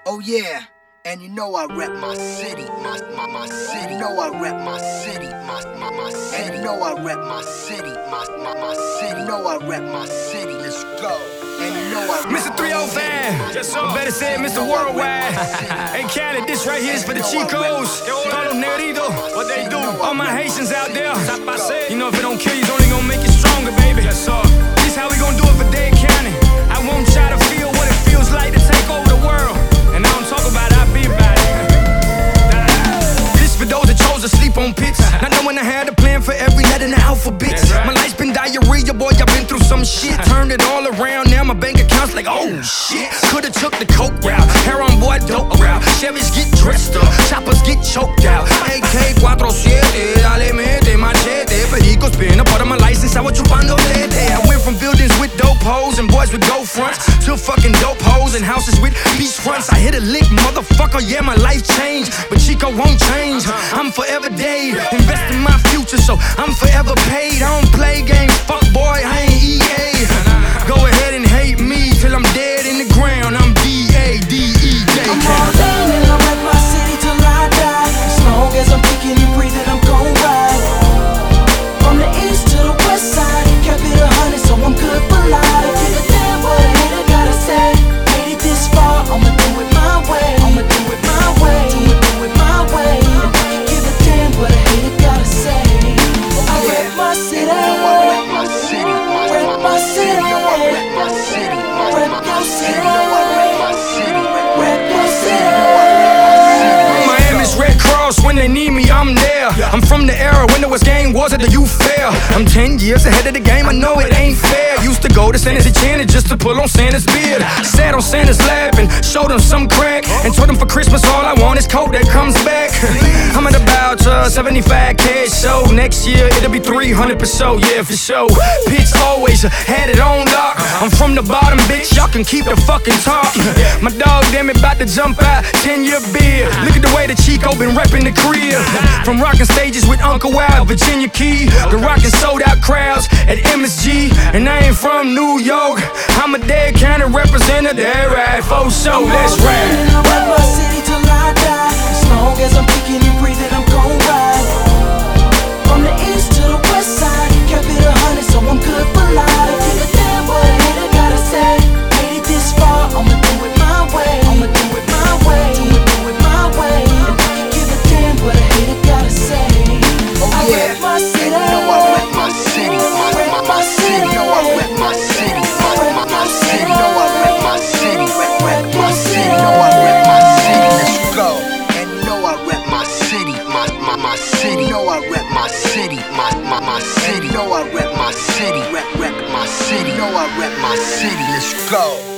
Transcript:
Oh yeah, and you know I rep my city, my city. You know I rep my city, my city. And you know I rep my city, my city. You know I rep my city. Let's go. And you know I rep Mr. 305, better say it, Mr. Worldwide. Hey Cali, this right here is for the Chicos. Todos Nerito, what they do. All my Haitians out there. You know if it don't kill you, it's only gonna make you stronger, baby. This how we gonna do it for Dade County. I want y'all to feel what it feels like to take over the world. And I don't talk about it, I be about it. This for those that chose to sleep on pits. Not knowing I had a plan for every letter in the alphabet. My life's been diarrhea, boy, I've been through some shit. Turned it all around, now my bank account's like, oh shit. Could've took the coke route, hair on boy, dope route. Chevys get dressed up, choppers get choked out. AK-47, dale mete, machete. Perico spin, a part of my license, I was chupando lete. I went from buildings with dope hoes and boys with dope fronts to fucking dope hoes and houses with beach fronts. I hit a lick, motherfucker, yeah, my life changed. But Chico won't change, I'm forever Dade. Invest in my future, so I'm forever paid. I don't play games, fuck boy, I ain't EA. Go ahead and hate me till I'm dead in the ground. I'm D-A-D-E, Dade. I'm all in and I rep my city till I die. As long as I'm thinking and breathing, I'm gon' ride. From the east to the west side, kept it 100, so I'm good for life. Give a damn what a hater gotta say. Made it this far, I'ma do it my way. I'ma do it my way. Do it my way. Give a damn what a hater gotta say. I rep my city. rep my city, Rep my city. rep my city, Rep your city. rep my city, Rep your city. Miami's Red Cross, when they need me, I'm there. I'm from the era when there was game wars at the youth fair. I'm 10 years ahead of the game, I know it ain't fair. Used to go to Santa's Enchanted just to pull on Santa's beard. Sat on Santa's lap and showed him some crack, and told him for Christmas all I want is coke that comes back. I'm at about 75 cash, so next year it'll be 300 per show, yeah, for sure. Pitch always had it on lock. I'm from the bottom, bitch, y'all can keep the fucking talk. My dog, damn it, about to jump out, 10-year beard. Look at the way the Chico been reppin' the crib. From rockin' stages with Uncle Wild, Virginia Key, to rockin' sold-out crowds at MSG. And I ain't from New York, I'm a Dade County representative. That right, for sure, let's rap. And I rep my city till I die. As long as I'm thinking and breathing, I'm gon' ride. From the east to the west side, kept it 100, so I'm good for life. Give a damn what a hater gotta say. Made it this far, I'ma do it my way. I'ma do it my way. Do it my way. Give a damn what a hater gotta say. I rep my city. and you know I rep my city, my city. You know I rep my city, my city. You know I rep my city, rep my city. You know I rep my city. Let's go. And you know I rep my city, my city. You know I rep my city, my city. You know I rep my city, rep my city. You know I rep my city. Let's go.